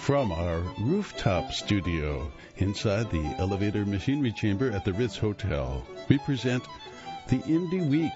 From our rooftop studio inside the elevator machinery chamber at the Ritz Hotel, we present the Indie Week.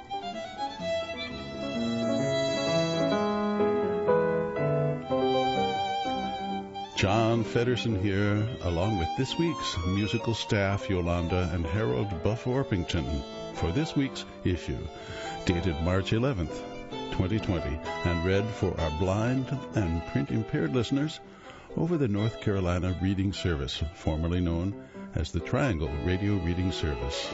John Feddersen here, along with this week's musical staff, Yolanda and Harold Buff Orpington, for this week's issue, dated March 11th, 2020, and read for our blind and print-impaired listeners over the North Carolina Reading Service, formerly known as the Triangle Radio Reading Service.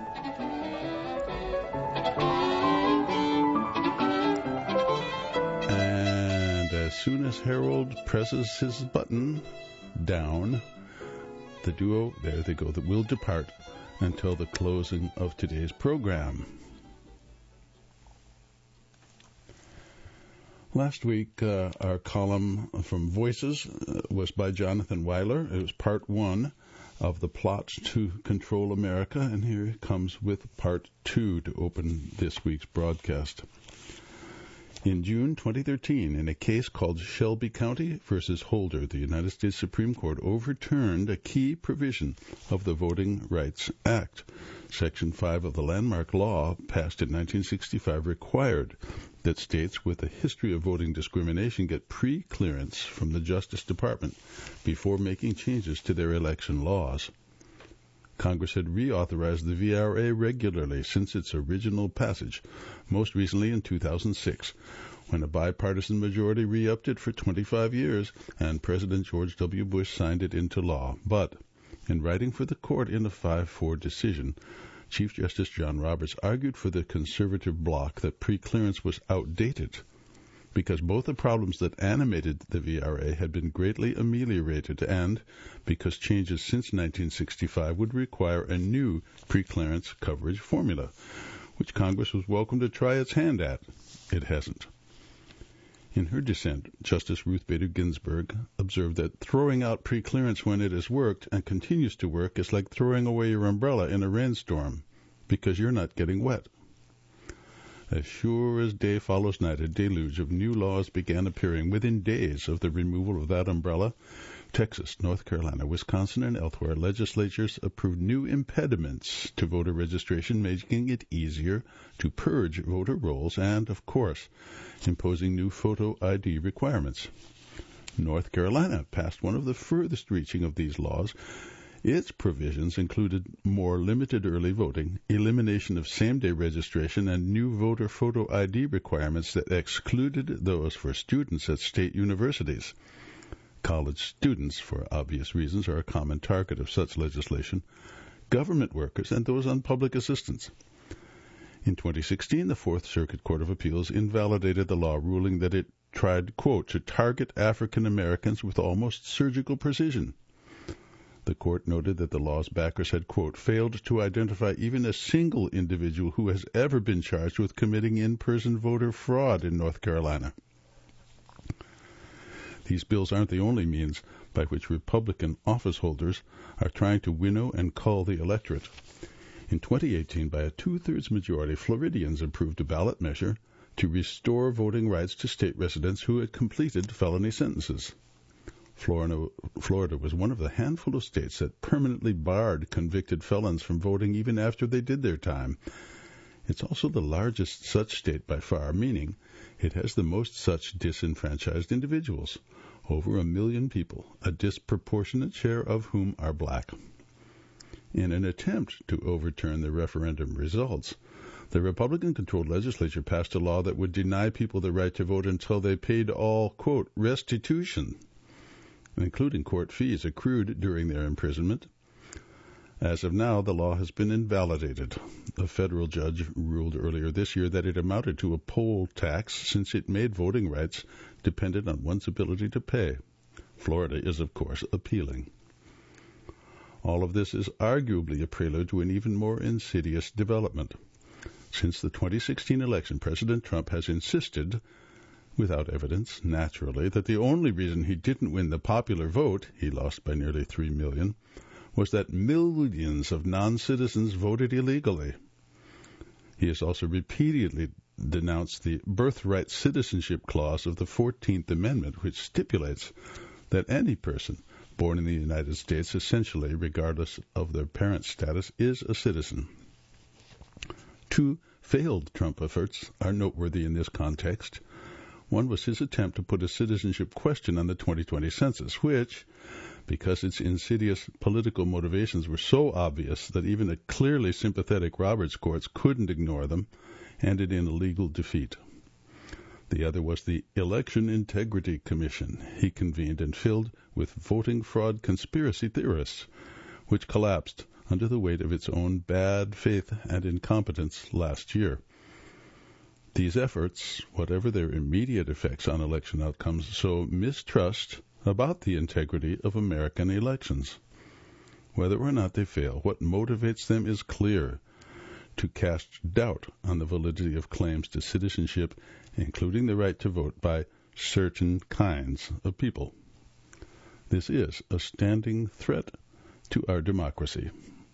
And as soon as Harold presses his button down, the duo, there they go, that will depart until the closing of today's program. Last week, our column from Voices was by Jonathan Weiler. It was part one of the plot to control America, and here it comes with part two to open this week's broadcast. In June 2013, in a case called Shelby County versus Holder, the United States Supreme Court overturned a key provision of the Voting Rights Act. Section 5 of the landmark law, passed in 1965, required that states with a history of voting discrimination get pre-clearance from the Justice Department before making changes to their election laws. Congress had reauthorized the VRA regularly since its original passage, most recently in 2006, when a bipartisan majority re-upped it for 25 years and President George W. Bush signed it into law. But in writing for the court in a 5-4 decision, Chief Justice John Roberts argued for the conservative bloc that pre-clearance was outdated because both the problems that animated the VRA had been greatly ameliorated and because changes since 1965 would require a new pre-clearance coverage formula, which Congress was welcome to try its hand at. It hasn't. In her dissent, Justice Ruth Bader Ginsburg observed that throwing out pre-clearance when it has worked and continues to work is like throwing away your umbrella in a rainstorm because you're not getting wet. As sure as day follows night, a deluge of new laws began appearing within days of the removal of that umbrella. Texas, North Carolina, Wisconsin, and elsewhere, legislatures approved new impediments to voter registration, making it easier to purge voter rolls and, of course, imposing new photo ID requirements. North Carolina passed one of the furthest reaching of these laws. Its provisions included more limited early voting, elimination of same-day registration, and new voter photo ID requirements that excluded those for students at state universities. College students, for obvious reasons, are a common target of such legislation, government workers, and those on public assistance. In 2016, the Fourth Circuit Court of Appeals invalidated the law, ruling that it tried, quote, to target African Americans with almost surgical precision. The court noted that the law's backers had, quote, failed to identify even a single individual who has ever been charged with committing in-person voter fraud in North Carolina. These bills aren't the only means by which Republican office holders are trying to winnow and cull the electorate. In 2018, by a two-thirds majority, Floridians approved a ballot measure to restore voting rights to state residents who had completed felony sentences. Florida was one of the handful of states that permanently barred convicted felons from voting even after they did their time. It's also the largest such state by far, meaning it has the most such disenfranchised individuals, over 1 million people, a disproportionate share of whom are black. In an attempt to overturn the referendum results, the Republican-controlled legislature passed a law that would deny people the right to vote until they paid all, quote, restitution, including court fees accrued during their imprisonment. As of now, the law has been invalidated. A federal judge ruled earlier this year that it amounted to a poll tax since it made voting rights dependent on one's ability to pay. Florida is, of course, appealing. All of this is arguably a prelude to an even more insidious development. Since the 2016 election, President Trump has insisted, without evidence, naturally, that the only reason he didn't win the popular vote, he lost by nearly 3 million, was that millions of non-citizens voted illegally. He has also repeatedly denounced the birthright citizenship clause of the 14th Amendment, which stipulates that any person born in the United States, essentially regardless of their parents' status, is a citizen. Two failed Trump efforts are noteworthy in this context. One was his attempt to put a citizenship question on the 2020 census, which, because its insidious political motivations were so obvious that even a clearly sympathetic Roberts courts couldn't ignore them, ended in a legal defeat. The other was the Election Integrity Commission he convened and filled with voting fraud conspiracy theorists, which collapsed under the weight of its own bad faith and incompetence last year. These efforts, whatever their immediate effects on election outcomes, sow mistrust about the integrity of American elections. Whether or not they fail, what motivates them is clear: to cast doubt on the validity of claims to citizenship, including the right to vote by certain kinds of people. This is a standing threat to our democracy.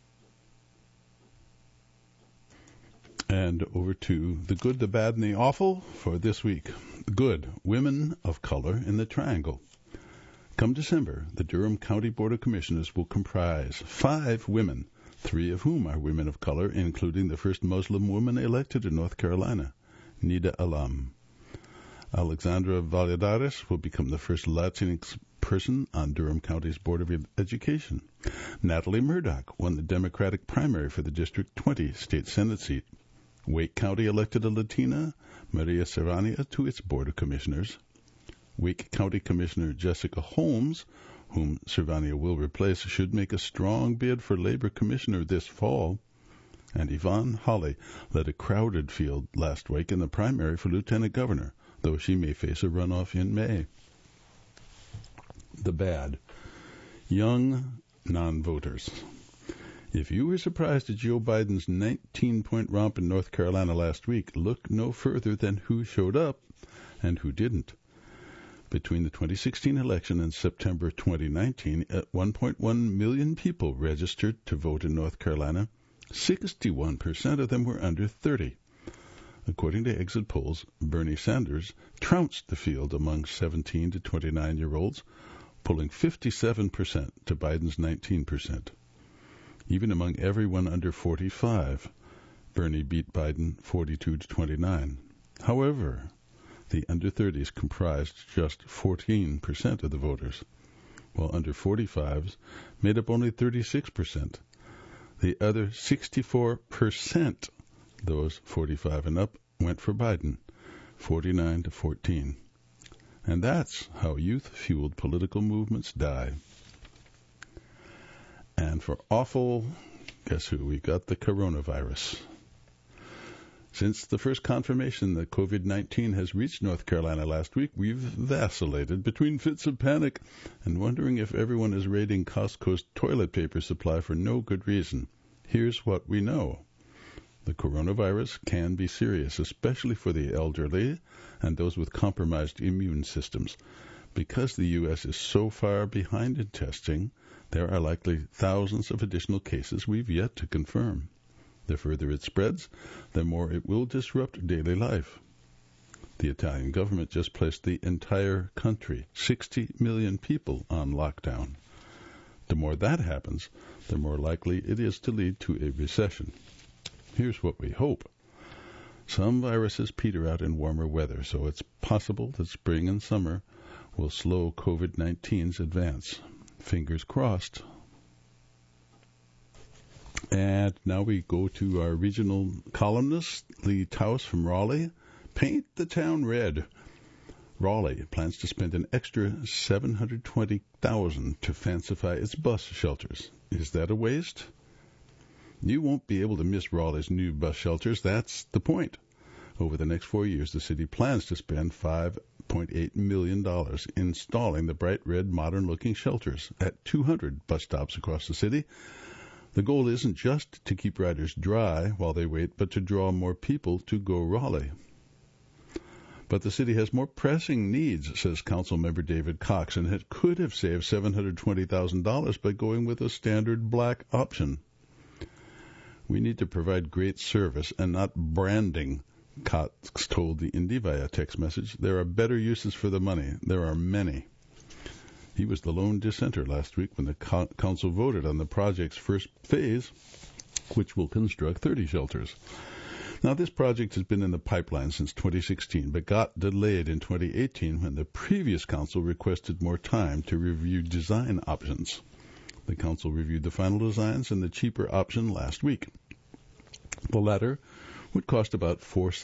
And over to the good, the bad, and the awful for this week. Good, women of color in the Triangle. Come December, the Durham County Board of Commissioners will comprise 5 women, 3 of whom are women of color, including the first Muslim woman elected in North Carolina, Nida Alam. Alexandra Valladares will become the first Latinx person on Durham County's Board of Education. Natalie Murdoch won the Democratic primary for the District 20 state Senate seat. Wake County elected a Latina, Maria Serrania, to its Board of Commissioners. Wake County Commissioner Jessica Holmes, whom Serrania will replace, should make a strong bid for Labor Commissioner this fall. And Yvonne Hawley led a crowded field last week in the primary for Lieutenant Governor, though she may face a runoff in May. The bad. Young non-voters. If you were surprised at Joe Biden's 19-point romp in North Carolina last week, look no further than who showed up and who didn't. Between the 2016 election and September 2019, 1.1 million people registered to vote in North Carolina. 61% of them were under 30. According to exit polls, Bernie Sanders trounced the field among 17 to 29-year-olds, pulling 57% to Biden's 19%. Even among everyone under 45, Bernie beat Biden 42 to 29. However, the under 30s comprised just 14% of the voters, while under 45s made up only 36%. The other 64%, those 45 and up, went for Biden, 49 to 14. And that's how youth-fueled political movements die. And for awful, guess who? We got the coronavirus. Since the first confirmation that COVID-19 has reached North Carolina last week, we've vacillated between fits of panic and wondering if everyone is raiding Costco's toilet paper supply for no good reason. Here's what we know. The coronavirus can be serious, especially for the elderly and those with compromised immune systems. Because the U.S. is so far behind in testing, there are likely thousands of additional cases we've yet to confirm. The further it spreads, the more it will disrupt daily life. The Italian government just placed the entire country, 60 million people, on lockdown. The more that happens, the more likely it is to lead to a recession. Here's what we hope. Some viruses peter out in warmer weather, so it's possible that spring and summer will slow COVID-19's advance. Fingers crossed. And now we go to our regional columnist, Lee Taus from Raleigh. Paint the town red. Raleigh plans to spend an extra $720,000 to fancify its bus shelters. Is that a waste? You won't be able to miss Raleigh's new bus shelters. That's the point. Over the next 4 years, the city plans to spend $5.8 million installing the bright red, modern-looking shelters at 200 bus stops across the city. The goal isn't just to keep riders dry while they wait, but to draw more people to Go Raleigh. But the city has more pressing needs, says Councilmember David Cox, and it could have saved $720,000 by going with a standard black option. We need to provide great service and not branding, Cox told the Indy via text message. There are better uses for the money. There are many. He was the lone dissenter last week when the council voted on the project's first phase, which will construct 30 shelters. Now, this project has been in the pipeline since 2016, but got delayed in 2018 when the previous council requested more time to review design options. The council reviewed the final designs and the cheaper option last week. The latter would cost about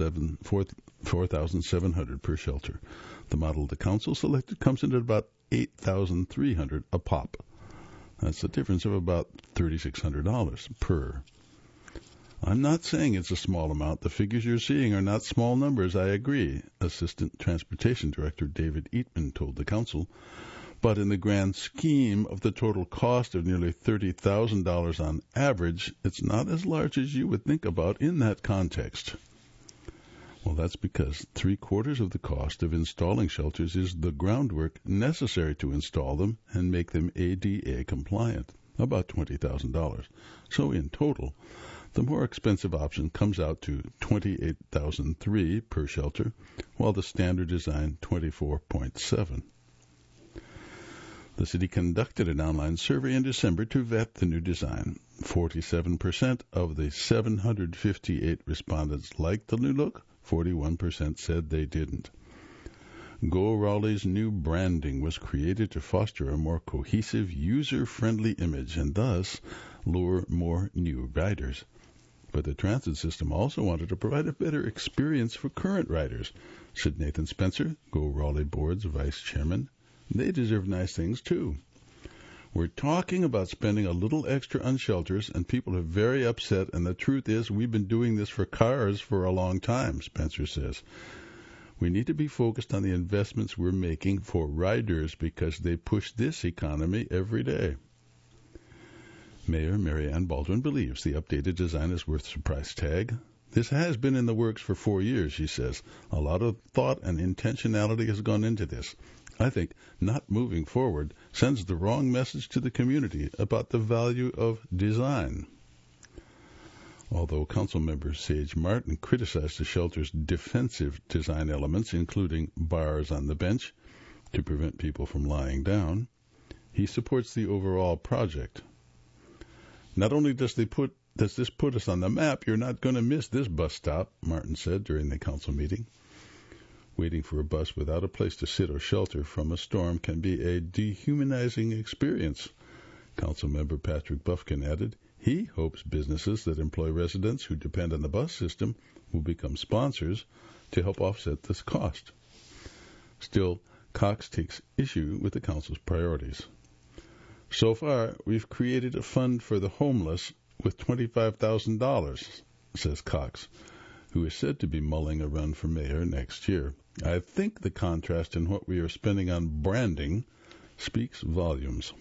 $4,700 per shelter. The model the council selected comes in at about $8,300 a pop. That's a difference of about $3,600 per. I'm not saying it's a small amount. The figures you're seeing are not small numbers, I agree, Assistant Transportation Director David Eatman told the council. But in the grand scheme of the total cost of nearly $30,000 on average, it's not as large as you would think about in that context. Well, that's because 3/4 of the cost of installing shelters is the groundwork necessary to install them and make them ADA compliant, about $20,000. So in total, the more expensive option comes out to $28,300 per shelter, while the standard design $24,700. The city conducted an online survey in December to vet the new design. 47% of the 758 respondents liked the new look. 41% said they didn't. Go Raleigh's new branding was created to foster a more cohesive, user-friendly image and thus lure more new riders. But the transit system also wanted to provide a better experience for current riders, said Nathan Spencer, Go Raleigh Board's vice chairman. They deserve nice things, too. We're talking about spending a little extra on shelters, and people are very upset, and the truth is we've been doing this for cars for a long time, Spencer says. We need to be focused on the investments we're making for riders because they push this economy every day. Mayor Mary Ann Baldwin believes the updated design is worth the price tag. This has been in the works for 4 years, she says. A lot of thought and intentionality has gone into this. I think not moving forward sends the wrong message to the community about the value of design. Although Councilmember Sage Martin criticized the shelter's defensive design elements, including bars on the bench to prevent people from lying down, he supports the overall project. Not only does this put us on the map, you're not going to miss this bus stop, Martin said during the council meeting. Waiting for a bus without a place to sit or shelter from a storm can be a dehumanizing experience, Councilmember Patrick Buffkin added. He hopes businesses that employ residents who depend on the bus system will become sponsors to help offset this cost. Still, Cox takes issue with the council's priorities. So far, we've created a fund for the homeless with $25,000, says Cox, who is said to be mulling a run for mayor next year. I think the contrast in what we are spending on branding speaks volumes.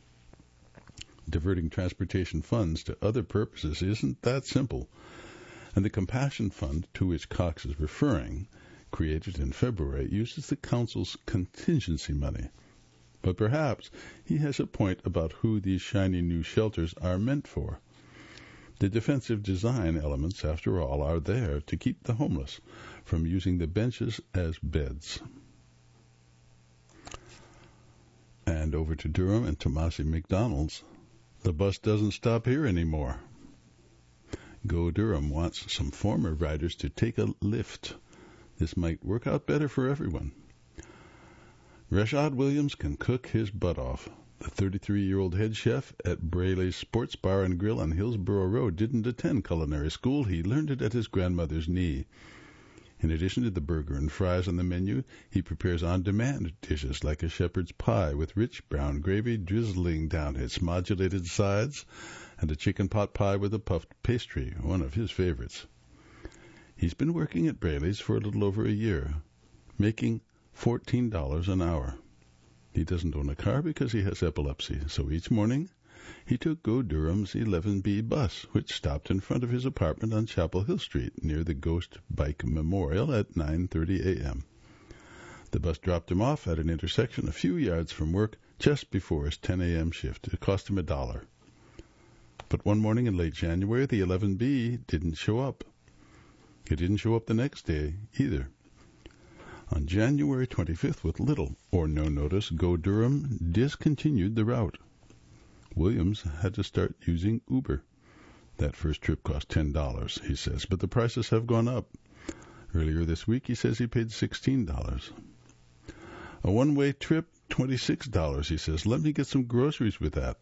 Diverting transportation funds to other purposes isn't that simple, and the Compassion Fund, to which Cox is referring, created in February, uses the council's contingency money. But perhaps he has a point about who these shiny new shelters are meant for. The defensive design elements, after all, are there to keep the homeless from using the benches as beds. And over to Durham and Tomasi McDonald's. The bus doesn't stop here anymore. Go Durham wants some former riders to take a lift. This might work out better for everyone. Rashad Williams can cook his butt off. The 33-year-old head chef at Braley's Sports Bar and Grill on Hillsborough Road didn't attend culinary school. He learned it at his grandmother's knee. In addition to the burger and fries on the menu, he prepares on-demand dishes like a shepherd's pie with rich brown gravy drizzling down its modulated sides and a chicken pot pie with a puffed pastry, one of his favorites. He's been working at Braley's for a little over a year, making $14 an hour. He doesn't own a car because he has epilepsy, so each morning he took Go Durham's 11B bus, which stopped in front of his apartment on Chapel Hill Street near the Ghost Bike Memorial at 9:30 a.m. The bus dropped him off at an intersection a few yards from work just before his 10 a.m. shift. It cost him $1. But one morning in late January, the 11B didn't show up. It didn't show up the next day either. On January 25th, with little or no notice, Go Durham discontinued the route. Williams had to start using Uber. That first trip cost $10, he says, but the prices have gone up. Earlier this week, he says he paid $16. A one-way trip, $26, he says. Let me get some groceries with that.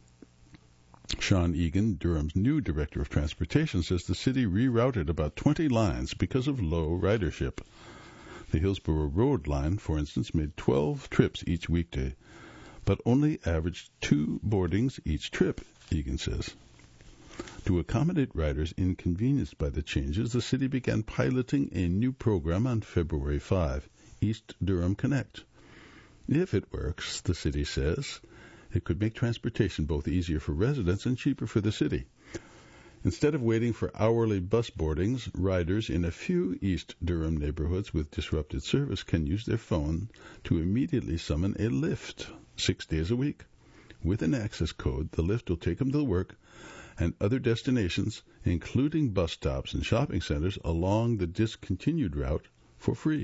Sean Egan, Durham's new director of transportation, says the city rerouted about 20 lines because of low ridership. The Hillsborough Road line, for instance, made 12 trips each weekday, but only averaged 2 boardings each trip, Egan says. To accommodate riders inconvenienced by the changes, the city began piloting a new program on February 5, East Durham Connect. If it works, the city says, it could make transportation both easier for residents and cheaper for the city. Instead of waiting for hourly bus boardings, riders in a few East Durham neighborhoods with disrupted service can use their phone to immediately summon a Lyft 6 days a week. With an access code, the Lyft will take them to work and other destinations, including bus stops and shopping centers along the discontinued route, for free.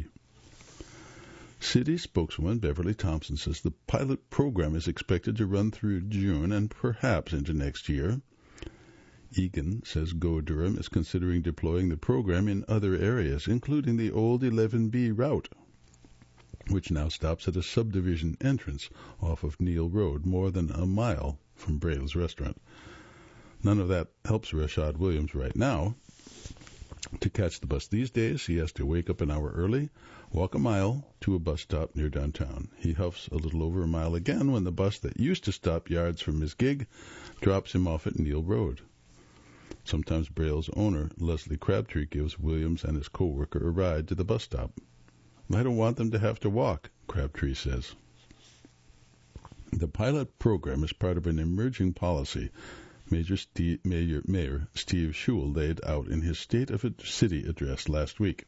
City spokeswoman Beverly Thompson says the pilot program is expected to run through June and perhaps into next year. Egan says Go Durham is considering deploying the program in other areas, including the old 11B route, which now stops at a subdivision entrance off of Neal Road, more than a mile from Braille's restaurant. None of that helps Rashad Williams right now. To catch the bus these days, he has to wake up an hour early, walk a mile to a bus stop near downtown. He huffs a little over a mile again when the bus that used to stop yards from his gig drops him off at Neal Road. Sometimes Braille's owner, Leslie Crabtree, gives Williams and his co-worker a ride to the bus stop. I don't want them to have to walk, Crabtree says. The pilot program is part of an emerging policy Mayor Steve Schewel laid out in his State of the City address last week.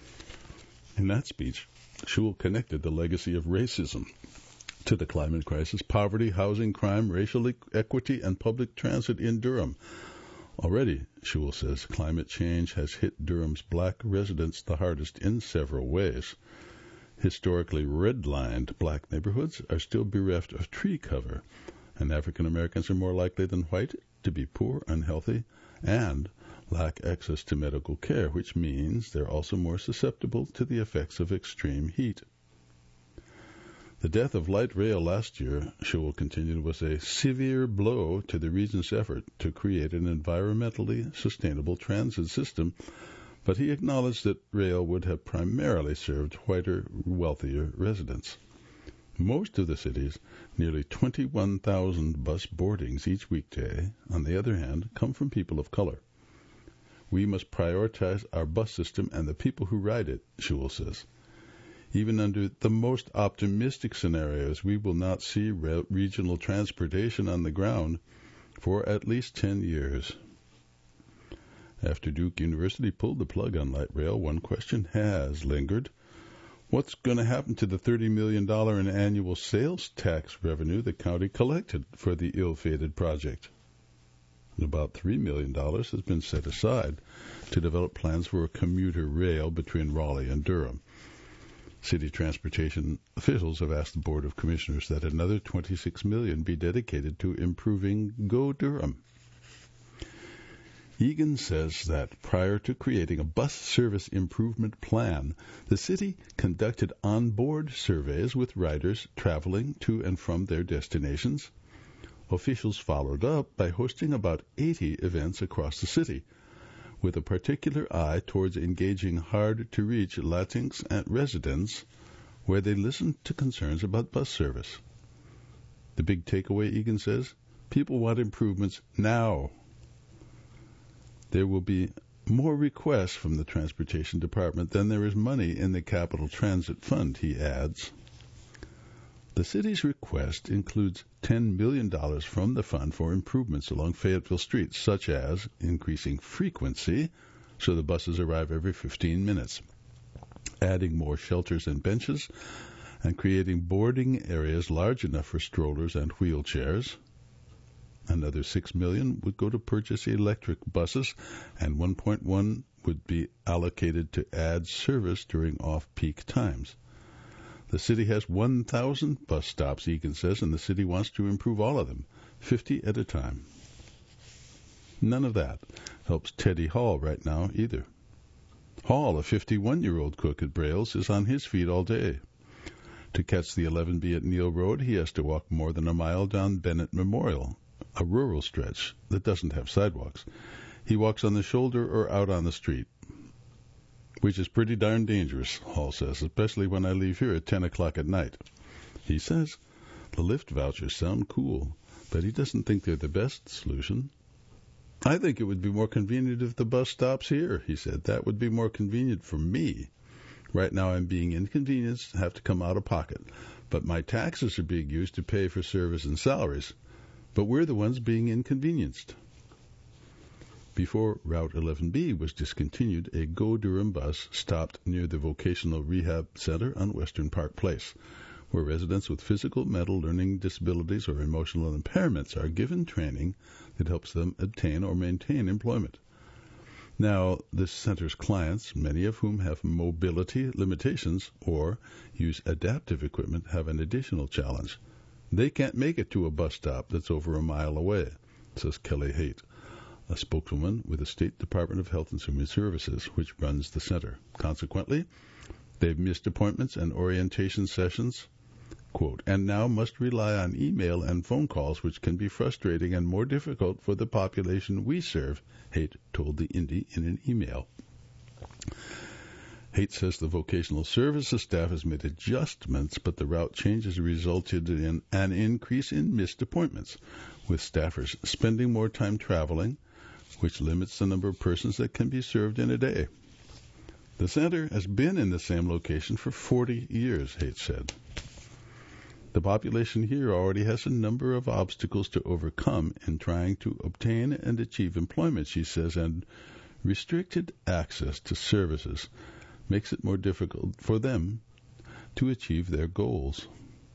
In that speech, Schewel connected the legacy of racism to the climate crisis, poverty, housing, crime, racial equity, and public transit in Durham. Already, Schewel says, climate change has hit Durham's black residents the hardest in several ways. Historically red-lined black neighborhoods are still bereft of tree cover, and African Americans are more likely than white to be poor, unhealthy, and lack access to medical care, which means they're also more susceptible to the effects of extreme heat. The death of light rail last year, Schewel continued, was a severe blow to the region's effort to create an environmentally sustainable transit system, but he acknowledged that rail would have primarily served whiter, wealthier residents. Most of the city's nearly 21,000 bus boardings each weekday, on the other hand, come from people of color. We must prioritize our bus system and the people who ride it, Schewel says. Even under the most optimistic scenarios, we will not see regional transportation on the ground for at least 10 years. After Duke University pulled the plug on light rail, one question has lingered. What's going to happen to the $30 million in annual sales tax revenue the county collected for the ill-fated project? About $3 million has been set aside to develop plans for a commuter rail between Raleigh and Durham. City transportation officials have asked the Board of Commissioners that another $26 million be dedicated to improving Go Durham. Egan says that prior to creating a bus service improvement plan, the city conducted on-board surveys with riders traveling to and from their destinations. Officials followed up by hosting about 80 events across the city, with a particular eye towards engaging hard-to-reach Latinx and residents where they listened to concerns about bus service. The big takeaway, Egan says, people want improvements now. There will be more requests from the Transportation Department than there is money in the Capital Transit Fund, he adds. The city's request includes $10 million from the fund for improvements along Fayetteville Street, such as increasing frequency so the buses arrive every 15 minutes, adding more shelters and benches, and creating boarding areas large enough for strollers and wheelchairs. Another $6 million would go to purchase electric buses, and $1.1 would be allocated to add service during off-peak times. The city has 1,000 bus stops, Egan says, and the city wants to improve all of them, 50 at a time. None of that helps Teddy Hall right now either. Hall, a 51-year-old cook at Brailes, is on his feet all day. To catch the 11B at Neil Road, he has to walk more than a mile down Bennett Memorial, a rural stretch that doesn't have sidewalks. He walks on the shoulder or out on the street, which is pretty darn dangerous, Hall says, especially when I leave here at 10 o'clock at night. He says the Lyft vouchers sound cool, but he doesn't think they're the best solution. I think it would be more convenient if the bus stops here, he said. That would be more convenient for me. Right now I'm being inconvenienced, have to come out of pocket. But my taxes are being used to pay for service and salaries. But we're the ones being inconvenienced. Before Route 11B was discontinued, a Go Durham bus stopped near the Vocational Rehab Center on Western Park Place, where residents with physical, mental, learning disabilities, or emotional impairments are given training that helps them obtain or maintain employment. Now, this center's clients, many of whom have mobility limitations or use adaptive equipment, have an additional challenge. They can't make it to a bus stop that's over a mile away, says Kelly Haight, a spokeswoman with the State Department of Health and Human Services, which runs the center. Consequently, they've missed appointments and orientation sessions, quote, and now must rely on email and phone calls, which can be frustrating and more difficult for the population we serve, Haight told the Indy in an email. Haight says the vocational services staff has made adjustments, but the route changes resulted in an increase in missed appointments, with staffers spending more time traveling, which limits the number of persons that can be served in a day. The center has been in the same location for 40 years, Haight said. The population here already has a number of obstacles to overcome in trying to obtain and achieve employment, she says, and restricted access to services makes it more difficult for them to achieve their goals.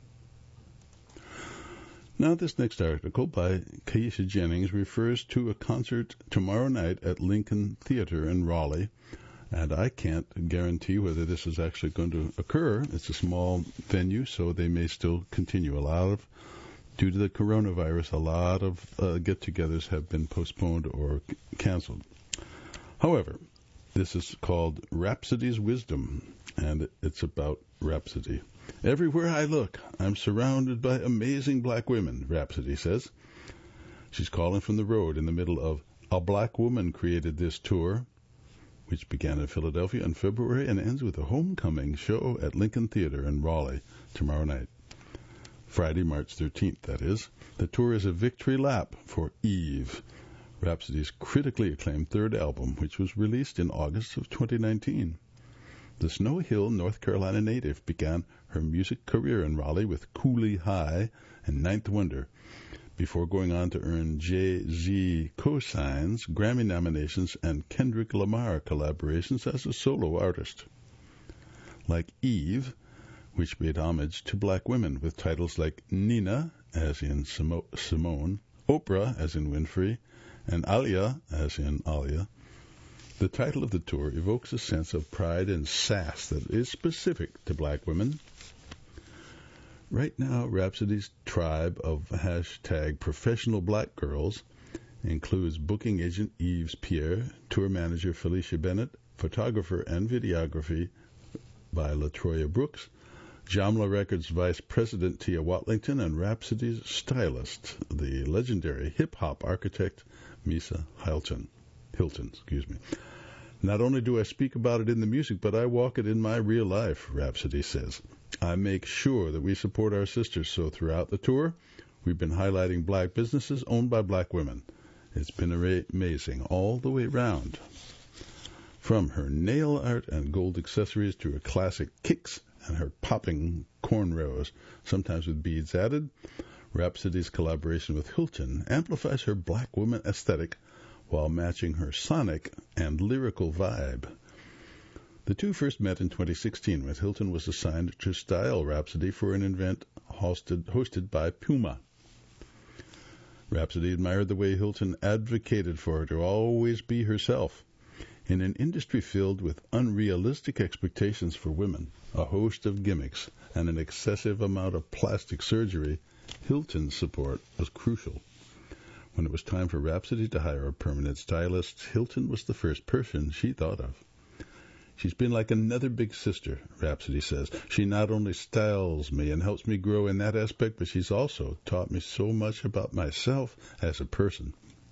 Now, this next article by Keisha Jennings refers to a concert tomorrow night at Lincoln Theater in Raleigh, and I can't guarantee whether this is actually going to occur. It's a small venue, so they may still continue. Due to the coronavirus, a lot of get-togethers have been postponed or canceled. However, this is called Rhapsody's Wisdom, and it's about Rhapsody. Everywhere I look, I'm surrounded by amazing black women, Rhapsody says. She's calling from the road in the middle of A Black Woman Created This Tour, which began in Philadelphia in February and ends with a homecoming show at Lincoln Theater in Raleigh tomorrow night. Friday, March 13th, that is. The tour is a victory lap for Eve, Rhapsody's critically acclaimed third album, which was released in August of 2019. The Snow Hill, North Carolina native began her music career in Raleigh with Cooley High and Ninth Wonder, before going on to earn Jay-Z cosigns, Grammy nominations, and Kendrick Lamar collaborations as a solo artist. Like Eve, which paid homage to black women with titles like Nina, as in Simone, Oprah, as in Winfrey, and Alia, as in Alia, the title of the tour evokes a sense of pride and sass that is specific to black women. Right now, Rhapsody's tribe of hashtag professional black girls includes booking agent Yves Pierre, tour manager Felicia Bennett, photographer and videography by LaTroya Brooks, Jamla Records Vice President Tia Watlington, and Rhapsody's stylist, the legendary hip-hop architect Misa Hilton. Not only do I speak about it in the music, but I walk it in my real life, Rhapsody says. I make sure that we support our sisters, so throughout the tour, we've been highlighting black businesses owned by black women. It's been amazing all the way round. From her nail art and gold accessories to her classic kicks and her popping cornrows, sometimes with beads added, Rhapsody's collaboration with Hilton amplifies her black woman aesthetic while matching her sonic and lyrical vibe. The two first met in 2016 when Hilton was assigned to style Rhapsody for an event hosted by Puma. Rhapsody admired the way Hilton advocated for her to always be herself. In an industry filled with unrealistic expectations for women, a host of gimmicks, and an excessive amount of plastic surgery, Hilton's support was crucial. When it was time for Rhapsody to hire a permanent stylist, Hilton was the first person she thought of. She's been like another big sister, Rhapsody says. She not only styles me and helps me grow in that aspect, but she's also taught me so much about myself as a person.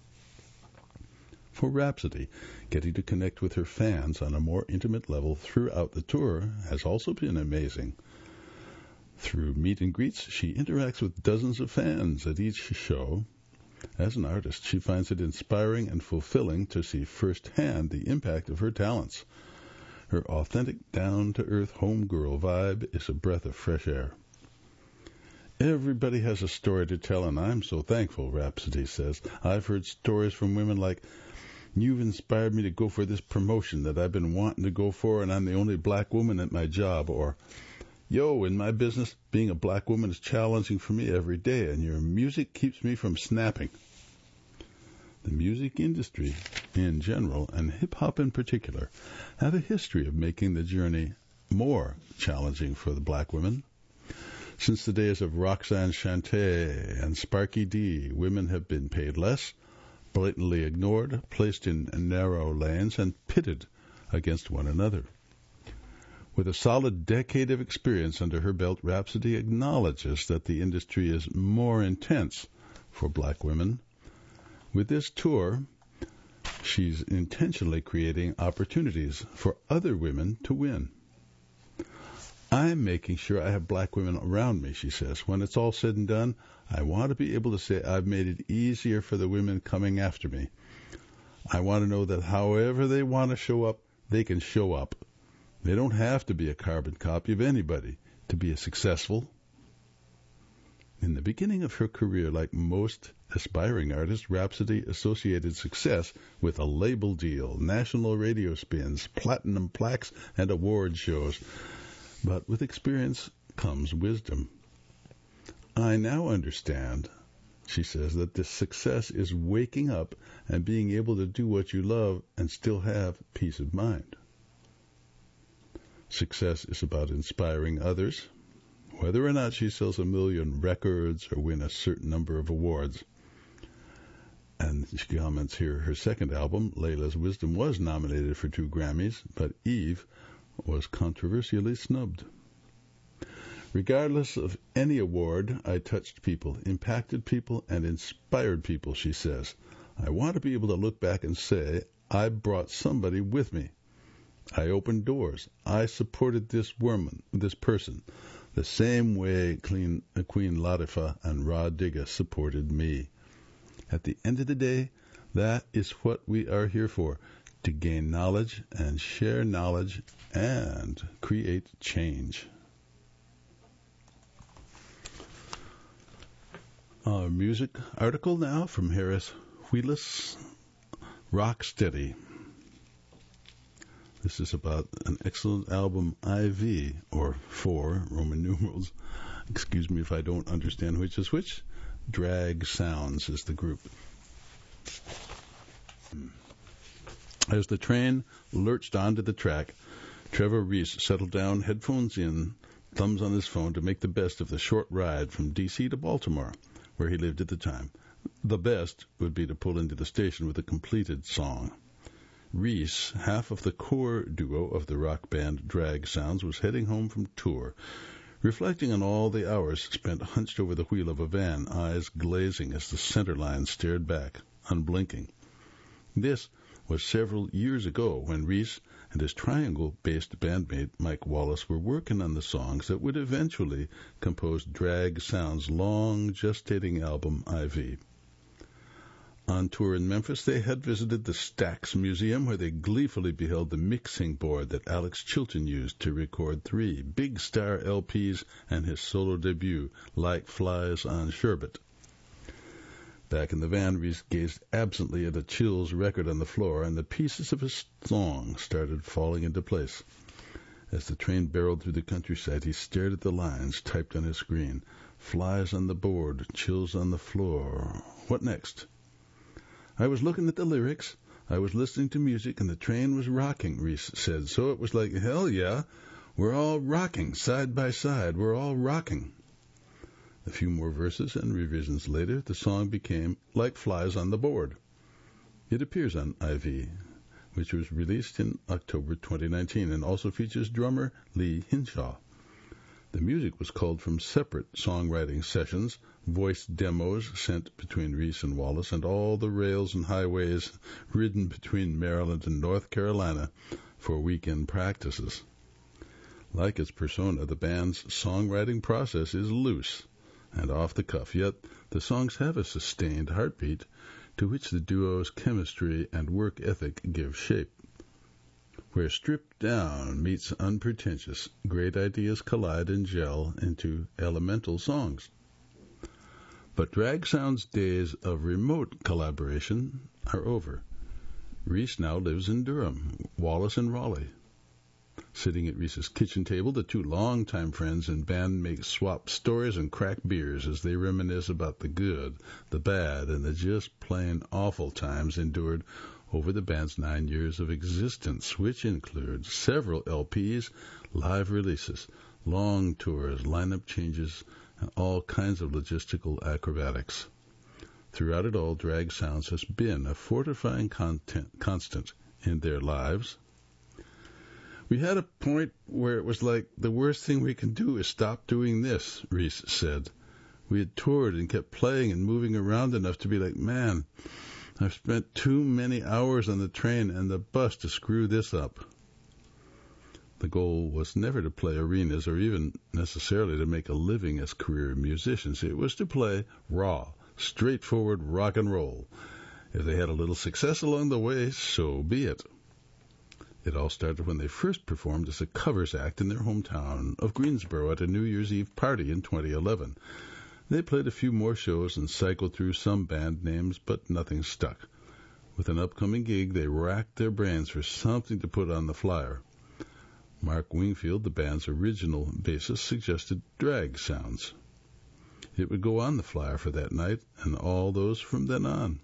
For Rhapsody, getting to connect with her fans on a more intimate level throughout the tour has also been amazing. Through meet and greets, she interacts with dozens of fans at each show. As an artist, she finds it inspiring and fulfilling to see firsthand the impact of her talents. Her authentic, down-to-earth homegirl vibe is a breath of fresh air. Everybody has a story to tell, and I'm so thankful, Rhapsody says. I've heard stories from women like, "You've inspired me to go for this promotion that I've been wanting to go for, and I'm the only black woman at my job," or, "Yo, in my business, being a black woman is challenging for me every day, and your music keeps me from snapping." The music industry in general, and hip-hop in particular, have a history of making the journey more challenging for the black women. Since the days of Roxanne Shante and Sparky D, women have been paid less, blatantly ignored, placed in narrow lanes, and pitted against one another. With a solid decade of experience under her belt, Rhapsody acknowledges that the industry is more intense for black women. With this tour, she's intentionally creating opportunities for other women to win. "I'm making sure I have black women around me," she says. "When it's all said and done, I want to be able to say I've made it easier for the women coming after me. I want to know that however they want to show up, they can show up. They don't have to be a carbon copy of anybody to be successful." In the beginning of her career, like most aspiring artists, Rhapsody associated success with a label deal, national radio spins, platinum plaques, and award shows. But with experience comes wisdom. "I now understand," she says, "that this success is waking up and being able to do what you love and still have peace of mind." Success is about inspiring others, whether or not she sells 1 million records or win a certain number of awards. And she comments here, her second album, Layla's Wisdom, was nominated for 2 Grammys, but Eve was controversially snubbed. "Regardless of any award, I touched people, impacted people, and inspired people," she says. "I want to be able to look back and say, I brought somebody with me. I opened doors. I supported this woman, this person, the same way Queen Latifah and Rah Digga supported me." At the end of the day, that is what we are here for, to gain knowledge and share knowledge and create change. Our music article now from Harris Wheelis, Rock Steady. This is about an excellent album, IV, or 4, Roman numerals. Excuse me if I don't understand which is which. Drag Sounds is the group. As the train lurched onto the track, Trevor Reese settled down, headphones in, thumbs on his phone to make the best of the short ride from D.C. to Baltimore, where he lived at the time. The best would be to pull into the station with a completed song. Reese, half of the core duo of the rock band Drag Sounds, was heading home from tour, reflecting on all the hours spent hunched over the wheel of a van, eyes glazing as the center line stared back, unblinking. This was several years ago when Reese and his Triangle-based bandmate Mike Wallace were working on the songs that would eventually compose Drag Sounds' long gestating album, IV. On tour in Memphis, they had visited the Stax Museum, where they gleefully beheld the mixing board that Alex Chilton used to record 3 Big Star LPs and his solo debut, Like Flies on Sherbet. Back in the van, Reese gazed absently at a Chills record on the floor, and the pieces of his song started falling into place. As the train barreled through the countryside, he stared at the lines typed on his screen. Flies on the board, chills on the floor. What next? I was looking at the lyrics. I was listening to music and the train was rocking, Reese said. So it was like, hell yeah, we're all rocking, side by side, we're all rocking. A few more verses and revisions later, the song became Like Flies on the Board. It appears on IV, which was released in October 2019 and also features drummer Lee Hinshaw. The music was culled from separate songwriting sessions, voice demos sent between Reese and Wallace, and all the rails and highways ridden between Maryland and North Carolina for weekend practices. Like its persona, the band's songwriting process is loose and off the cuff, yet the songs have a sustained heartbeat to which the duo's chemistry and work ethic give shape. Where stripped down meets unpretentious, great ideas collide and gel into elemental songs. But Drag Sound's days of remote collaboration are over. Reese now lives in Durham, Wallace in Raleigh. Sitting at Reese's kitchen table, the two longtime friends and bandmates swap stories and crack beers as they reminisce about the good, the bad, and the just plain awful times endured over the band's 9 years of existence, which includes several LPs, live releases, long tours, lineup changes, and all kinds of logistical acrobatics. Throughout it all, Drag Sounds has been a fortifying constant in their lives. We had a point where it was like, the worst thing we can do is stop doing this, Reese said. We had toured and kept playing and moving around enough to be like, man, I've spent too many hours on the train and the bus to screw this up. The goal was never to play arenas or even necessarily to make a living as career musicians. It was to play raw, straightforward rock and roll. If they had a little success along the way, so be it. It all started when they first performed as a covers act in their hometown of Greensboro at a New Year's Eve party in 2011. They played a few more shows and cycled through some band names, but nothing stuck. With an upcoming gig, they racked their brains for something to put on the flyer. Mark Wingfield, the band's original bassist, suggested Drag Sounds. It would go on the flyer for that night and all those from then on.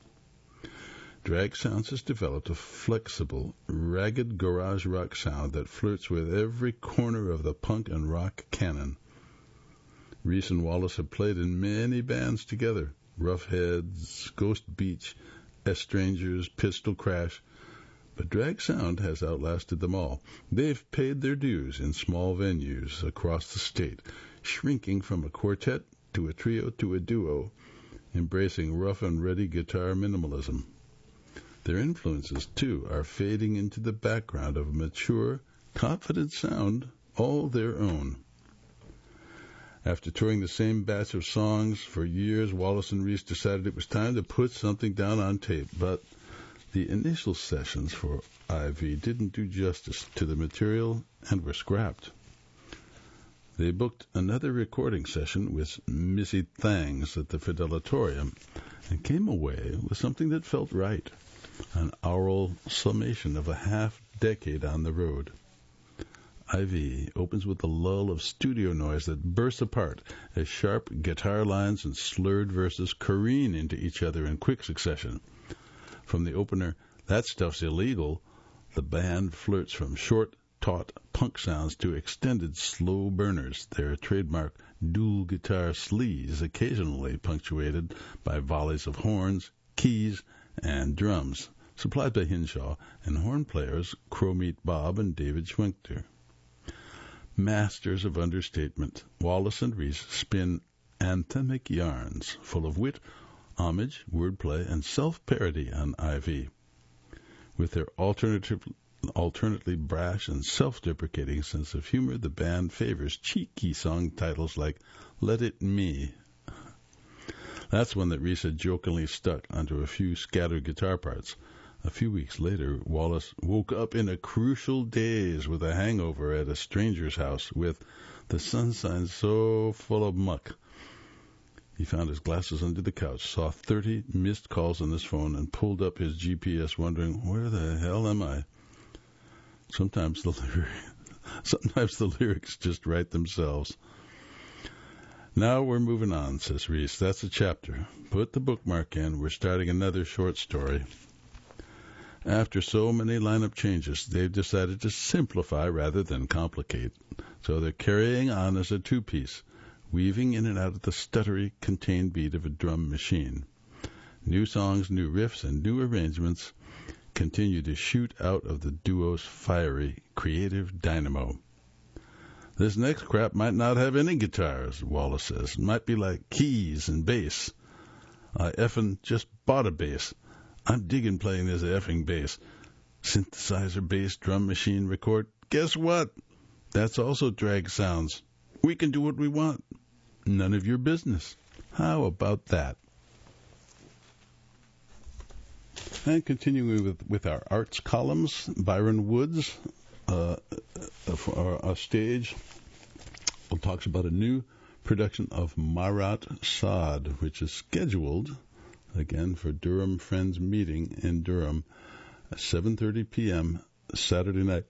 Drag Sounds has developed a flexible, ragged garage rock sound that flirts with every corner of the punk and rock canon. Reese and Wallace have played in many bands together: Roughheads, Ghost Beach, Estrangers, Pistol Crash. But Drag Sound has outlasted them all. They've paid their dues in small venues across the state, shrinking from a quartet to a trio to a duo, embracing rough and ready guitar minimalism. Their influences, too, are fading into the background of a mature, confident sound all their own. After touring the same batch of songs for years, Wallace and Reese decided it was time to put something down on tape, but the initial sessions for IV didn't do justice to the material and were scrapped. They booked another recording session with Missy Thangs at the Fidelatorium and came away with something that felt right, an aural summation of a half-decade on the road. IV opens with a lull of studio noise that bursts apart as sharp guitar lines and slurred verses careen into each other in quick succession. From the opener, "That Stuff's Illegal," the band flirts from short, taut punk sounds to extended slow burners, their trademark dual guitar sleaze occasionally punctuated by volleys of horns, keys, and drums, supplied by Hinshaw and horn players Crow-Meat Bob and David Schwenkter. Masters of understatement, Wallace and Reese spin anthemic yarns full of wit, homage, wordplay, and self-parody on IV. With their alternately brash and self-deprecating sense of humor, the band favors cheeky song titles like Let It Me. That's one that Reese had jokingly stuck onto a few scattered guitar parts. A few weeks later, Wallace woke up in a crucial daze with a hangover at a stranger's house with the sunshine so full of muck. He found his glasses under the couch, saw 30 missed calls on his phone, and pulled up his GPS wondering, where the hell am I? Sometimes the lyrics just write themselves. Now we're moving on, says Reese. That's a chapter. Put the bookmark in. We're starting another short story. After so many lineup changes, they've decided to simplify rather than complicate. So they're carrying on as a two-piece, weaving in and out of the stuttery, contained beat of a drum machine. New songs, new riffs, and new arrangements continue to shoot out of the duo's fiery, creative dynamo. This next crap might not have any guitars, Wallace says. It might be like keys and bass. I effing just bought a bass. I'm digging playing this effing bass. Synthesizer bass drum machine record. Guess what? That's also drag sounds. We can do what we want. None of your business. How about that? And continuing with our arts columns, Byron Woods, for our stage, talks about a new production of Marat Sade, which is scheduled, again, for Durham Friends Meeting in Durham at 7:30 p.m. Saturday night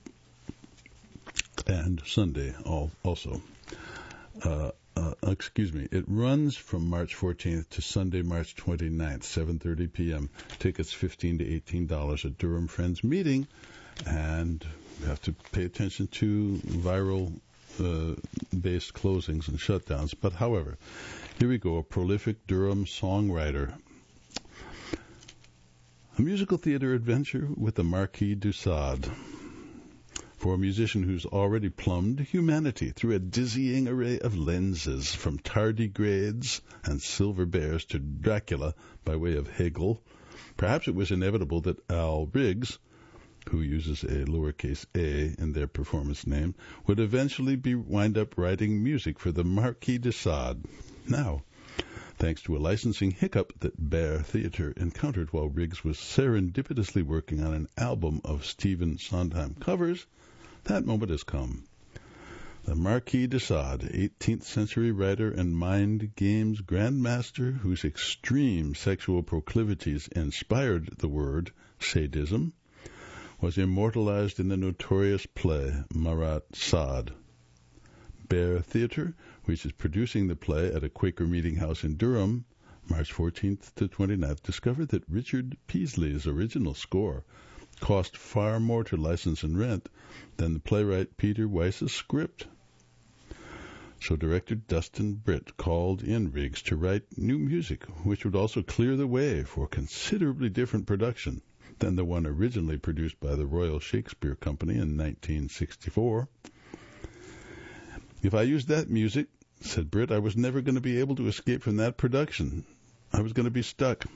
and Sunday also. It runs from March 14th to Sunday, March 29th, 7:30 p.m. Tickets $15 to $18 at Durham Friends Meeting, and we have to pay attention to viral based closings and shutdowns. But however, here we go, a prolific Durham songwriter. A musical theater adventure with the Marquis de Sade. For a musician who's already plumbed humanity through a dizzying array of lenses, from tardigrades and silver bears to Dracula by way of Hegel, perhaps it was inevitable that Al Riggs, who uses a lowercase a in their performance name, would eventually wind up writing music for the Marquis de Sade. Now, thanks to a licensing hiccup that Bear Theatre encountered while Riggs was serendipitously working on an album of Stephen Sondheim covers, that moment has come. The Marquis de Sade, 18th century writer and mind games grandmaster whose extreme sexual proclivities inspired the word sadism, was immortalized in the notorious play Marat Sade. Bear Theatre, which is producing the play at a Quaker Meeting House in Durham, March 14th to 29th, discovered that Richard Peasley's original score cost far more to license and rent than the playwright Peter Weiss's script. So director Dustin Britt called in Riggs to write new music, which would also clear the way for a considerably different production than the one originally produced by the Royal Shakespeare Company in 1964. If I used that music, said Britt, I was never going to be able to escape from that production. I was going to be stuck.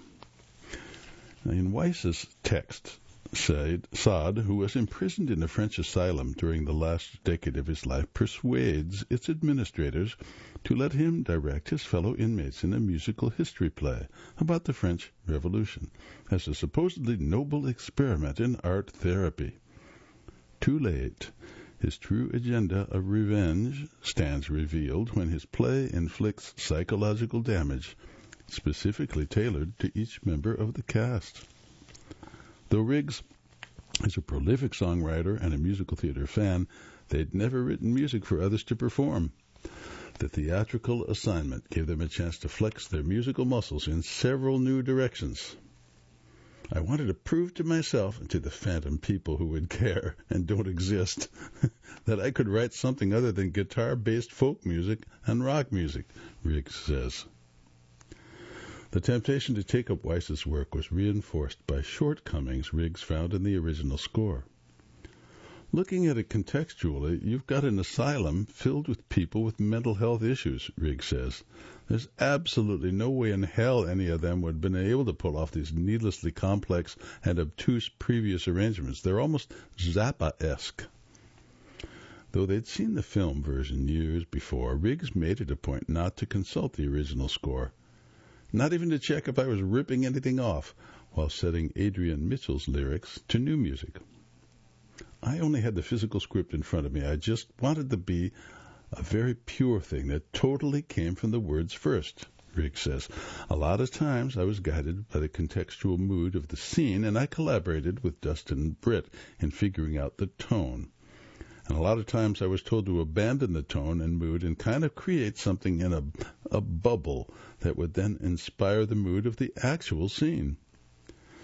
In Weiss's text, Sade, who was imprisoned in a French asylum during the last decade of his life, persuades its administrators to let him direct his fellow inmates in a musical history play about the French Revolution as a supposedly noble experiment in art therapy. Too late. His true agenda of revenge stands revealed when his play inflicts psychological damage specifically tailored to each member of the cast. Though Riggs is a prolific songwriter and a musical theater fan, they'd never written music for others to perform. The theatrical assignment gave them a chance to flex their musical muscles in several new directions. I wanted to prove to myself and to the phantom people who would care and don't exist that I could write something other than guitar-based folk music and rock music, Riggs says. The temptation to take up Weiss's work was reinforced by shortcomings Riggs found in the original score. Looking at it contextually, you've got an asylum filled with people with mental health issues, Riggs says. There's absolutely no way in hell any of them would have been able to pull off these needlessly complex and obtuse previous arrangements. They're almost Zappa-esque. Though they'd seen the film version years before, Riggs made it a point not to consult the original score, not even to check if I was ripping anything off, while setting Adrian Mitchell's lyrics to new music. I only had the physical script in front of me. I just wanted to be a very pure thing that totally came from the words first, Riggs says. A lot of times I was guided by the contextual mood of the scene, and I collaborated with Dustin Britt in figuring out the tone. And a lot of times I was told to abandon the tone and mood and kind of create something in a bubble that would then inspire the mood of the actual scene.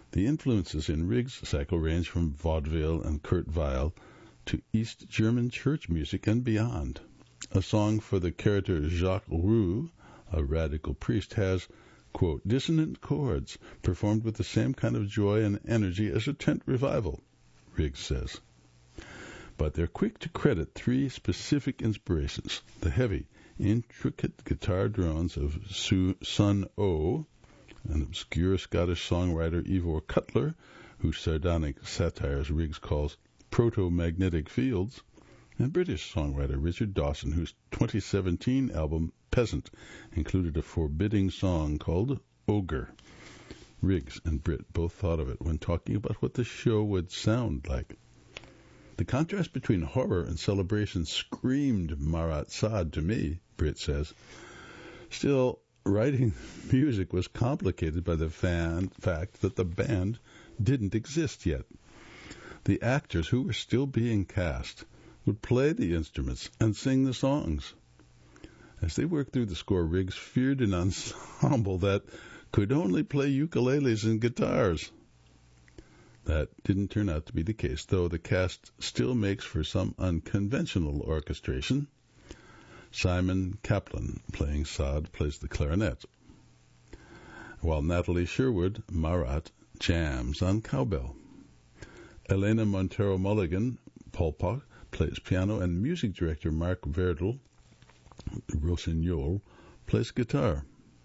The influences in Riggs' cycle range from vaudeville and Kurt Weill to East German church music and beyond. A song for the character Jacques Roux, a radical priest, has, quote, dissonant chords performed with the same kind of joy and energy as a tent revival, Riggs says. But they're quick to credit three specific inspirations: the heavy, intricate guitar drones of Sun O, an obscure Scottish songwriter Ivor Cutler, whose sardonic satires Riggs calls proto-magnetic fields, and British songwriter Richard Dawson, whose 2017 album Peasant included a forbidding song called Ogre. Riggs and Britt both thought of it when talking about what the show would sound like. The contrast between horror and celebration screamed Marat Sade to me, Britt says. Still, writing music was complicated by the fact that the band didn't exist yet. The actors, who were still being cast, would play the instruments and sing the songs. As they worked through the score, Riggs feared an ensemble that could only play ukuleles and guitars. That didn't turn out to be the case, though the cast still makes for some unconventional orchestration. Simon Kaplan, playing Sade, plays the clarinet, while Natalie Sherwood, Marat, jams on cowbell. Elena Montero Mulligan, Polpak, plays piano, and music director Mark Verdel, Rossignol, plays guitar.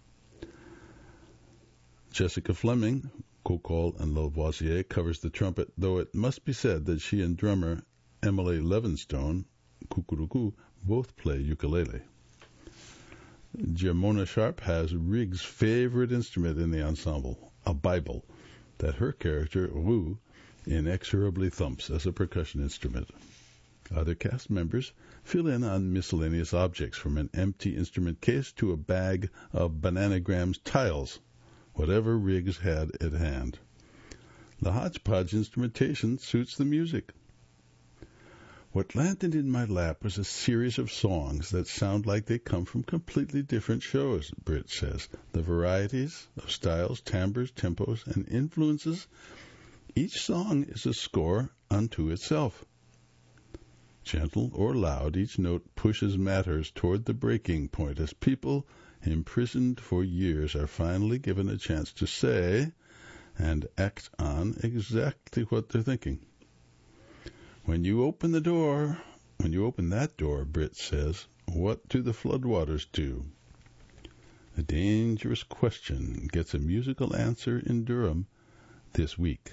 Jessica Fleming, Cocol and Lavoisier, covers the trumpet, though it must be said that she and drummer Emily Levinstone, Kukuruku, both play ukulele. Germona Sharp has Riggs' favorite instrument in the ensemble, a Bible, that her character, Roux, inexorably thumps as a percussion instrument. Other cast members fill in on miscellaneous objects, from an empty instrument case to a bag of Bananagrams tiles, whatever Riggs had at hand. The hodgepodge instrumentation suits the music. What landed in my lap was a series of songs that sound like they come from completely different shows, Britt says. The varieties of styles, timbres, tempos, and influences. Each song is a score unto itself. Gentle or loud, each note pushes matters toward the breaking point as people imprisoned for years are finally given a chance to say and act on exactly what they're thinking. When you open that door, Britt says, what do the floodwaters do? A dangerous question gets a musical answer in Durham this week.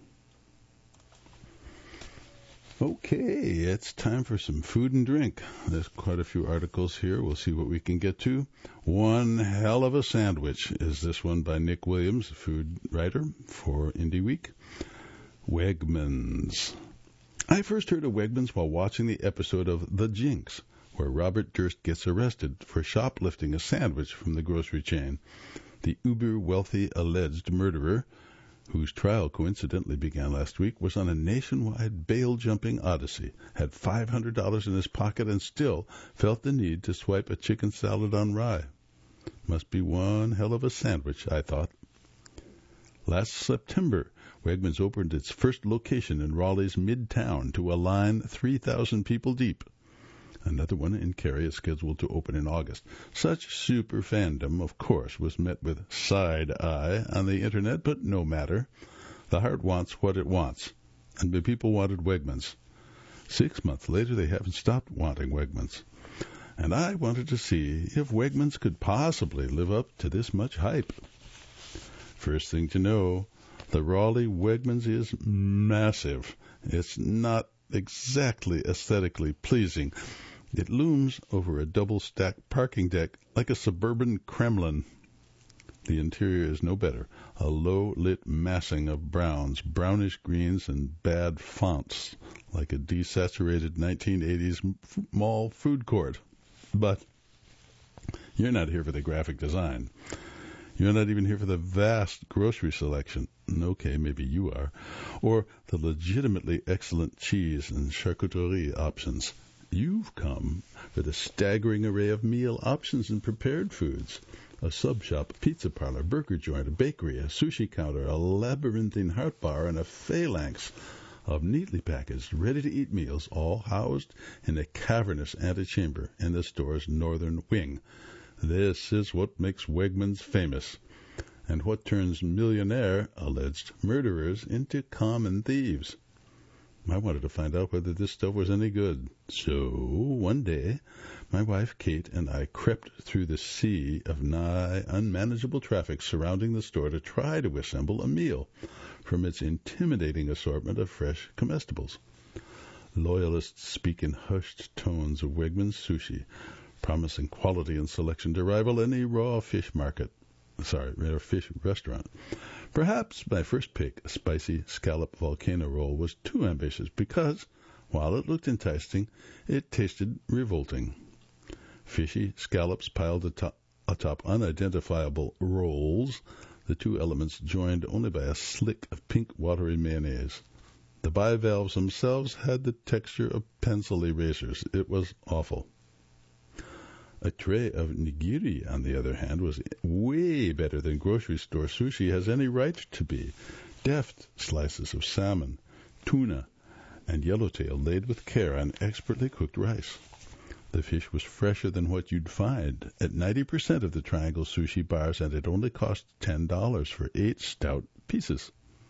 Okay, it's time for some food and drink. There's quite a few articles here. We'll see what we can get to. One hell of a sandwich is this one by Nick Williams, a food writer for Indie Week. Wegmans. I first heard of Wegmans while watching the episode of The Jinx, where Robert Durst gets arrested for shoplifting a sandwich from the grocery chain. The uber-wealthy alleged murderer, whose trial coincidentally began last week, was on a nationwide bail-jumping odyssey, had $500 in his pocket, and still felt the need to swipe a chicken salad on rye. Must be one hell of a sandwich, I thought. Last September, Wegmans opened its first location in Raleigh's Midtown to a line 3,000 people deep. Another one in Cary is scheduled to open in August. Such super fandom, of course, was met with side-eye on the Internet, but no matter. The heart wants what it wants, and the people wanted Wegmans. 6 months later, they haven't stopped wanting Wegmans. And I wanted to see if Wegmans could possibly live up to this much hype. First thing to know, the Raleigh Wegmans is massive. It's not exactly aesthetically pleasing. It looms over a double-stacked parking deck like a suburban Kremlin. The interior is no better, a low-lit massing of browns, brownish greens, and bad fonts, like a desaturated 1980s mall food court. But you're not here for the graphic design. You're not even here for the vast grocery selection. Okay, maybe you are. Or the legitimately excellent cheese and charcuterie options. You've come for the staggering array of meal options and prepared foods. a sub shop, a pizza parlor, burger joint, a bakery, a sushi counter, a labyrinthine heart bar, and a phalanx of neatly packaged, ready-to-eat meals, all housed in a cavernous antechamber in the store's northern wing. This is what makes Wegmans famous, and what turns millionaire, alleged murderers into common thieves. I wanted to find out whether this stuff was any good. So, one day, my wife Kate and I crept through the sea of nigh unmanageable traffic surrounding the store to try to assemble a meal from its intimidating assortment of fresh comestibles. Loyalists speak in hushed tones of Wegmans sushi, promising quality and selection to rival any raw fish restaurant. Perhaps my first pick, a spicy scallop volcano roll, was too ambitious because, while it looked enticing, it tasted revolting. Fishy scallops piled atop unidentifiable rolls, the two elements joined only by a slick of pink watery mayonnaise. The bivalves themselves had the texture of pencil erasers. It was awful. A tray of nigiri, on the other hand, was way better than grocery store sushi has any right to be. Deft slices of salmon, tuna, and yellowtail laid with care on expertly cooked rice. The fish was fresher than what you'd find at 90% of the Triangle sushi bars, and it only cost $10 for 8 stout pieces.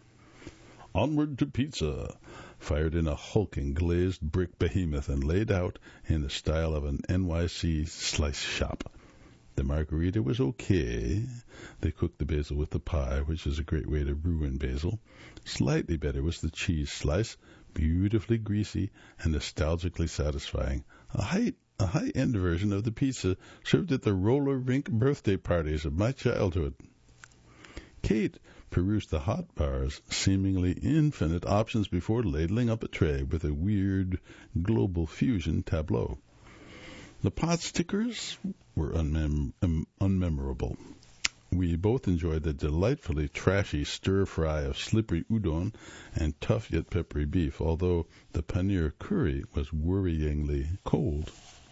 Onward to pizza, fired in a hulking glazed brick behemoth and laid out in the style of an NYC slice shop. The margarita was okay. They cooked the basil with the pie, which is a great way to ruin basil. Slightly better was the cheese slice, beautifully greasy and nostalgically satisfying. A high-end version of the pizza served at the roller rink birthday parties of my childhood. Kate perused the hot bar's seemingly infinite options before ladling up a tray with a weird global fusion tableau. The pot stickers were unmemorable. We both enjoyed the delightfully trashy stir-fry of slippery udon and tough yet peppery beef, although the paneer curry was worryingly cold.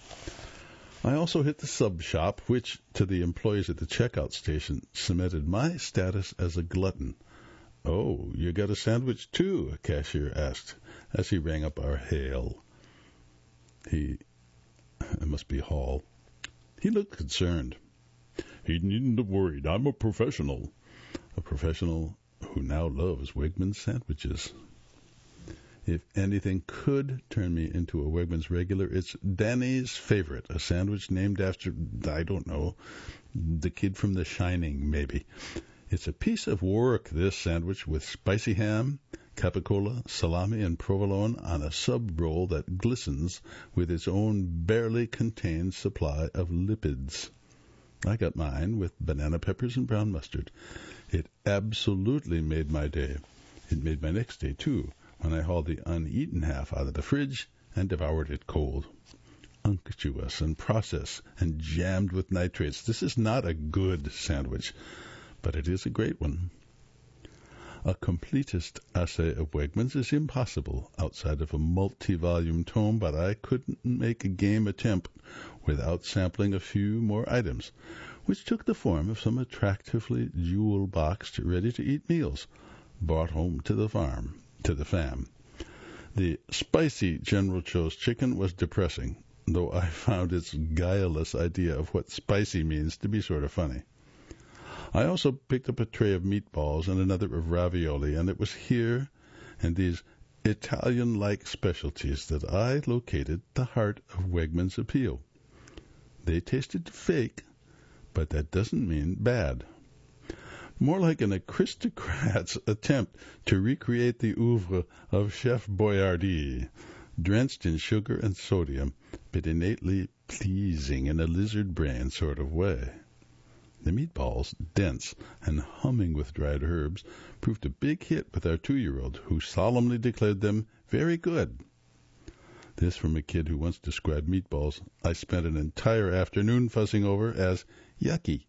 I also hit the sub shop, which, to the employees at the checkout station, cemented my status as a glutton. "Oh, you got a sandwich too?" a cashier asked as he rang up our hail. It must be Hall. He looked concerned. "He needn't have worried. I'm a professional." A professional who now loves Wegmans sandwiches. If anything could turn me into a Wegmans regular, it's Danny's Favorite, a sandwich named after, I don't know, the kid from The Shining, maybe. It's a piece of work, this sandwich, with spicy ham, capicola, salami, and provolone on a sub-roll that glistens with its own barely contained supply of lipids. I got mine with banana peppers and brown mustard. It absolutely made my day. It made my next day, too, when I hauled the uneaten half out of the fridge and devoured it cold. Unctuous and processed and jammed with nitrates, this is not a good sandwich, but it is a great one. A completist essay of Wegmans is impossible outside of a multi-volume tome, but I couldn't make a game attempt without sampling a few more items, which took the form of some attractively jewel-boxed, ready-to-eat meals brought home to the fam. The spicy General Tso's chicken was depressing, though I found its guileless idea of what spicy means to be sort of funny. I also picked up a tray of meatballs and another of ravioli, and it was here and these Italian-like specialties that I located the heart of Wegmans' appeal. They tasted fake, but that doesn't mean bad. More like an aristocrat's attempt to recreate the oeuvre of Chef Boyardee, drenched in sugar and sodium, but innately pleasing in a lizard brain sort of way. The meatballs, dense and humming with dried herbs, proved a big hit with our 2-year-old, who solemnly declared them very good. This from a kid who once described meatballs I spent an entire afternoon fussing over as yucky.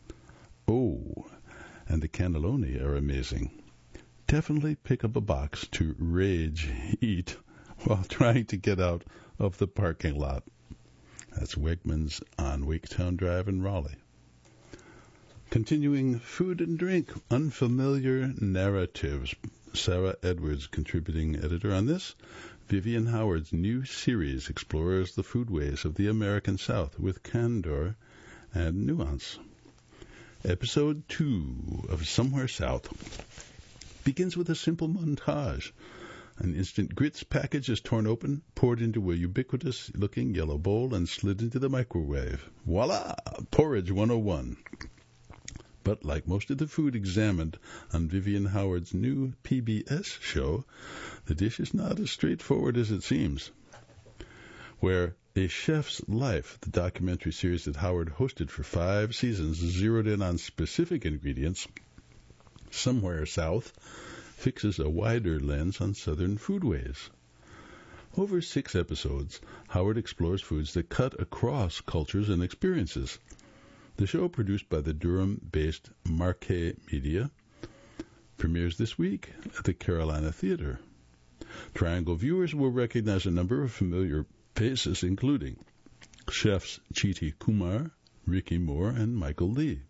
Oh, and the cannelloni are amazing. Definitely pick up a box to rage eat while trying to get out of the parking lot. That's Wegmans on Waketown Drive in Raleigh. Continuing Food and Drink, Unfamiliar Narratives. Sarah Edwards, contributing editor on this. Vivian Howard's new series explores the foodways of the American South with candor and nuance. Episode 2 of Somewhere South begins with a simple montage. An Instant Grits package is torn open, poured into a ubiquitous-looking yellow bowl, and slid into the microwave. Voila! Porridge 101. But like most of the food examined on Vivian Howard's new PBS show, the dish is not as straightforward as it seems. Where A Chef's Life, the documentary series that Howard hosted for 5 seasons, zeroed in on specific ingredients, Somewhere South fixes a wider lens on Southern foodways. Over 6 episodes, Howard explores foods that cut across cultures and experiences. The show, produced by the Durham-based Marquee Media, premieres this week at the Carolina Theater. Triangle viewers will recognize a number of familiar faces, including chefs Chiti Kumar, Ricky Moore, and Michael Lee.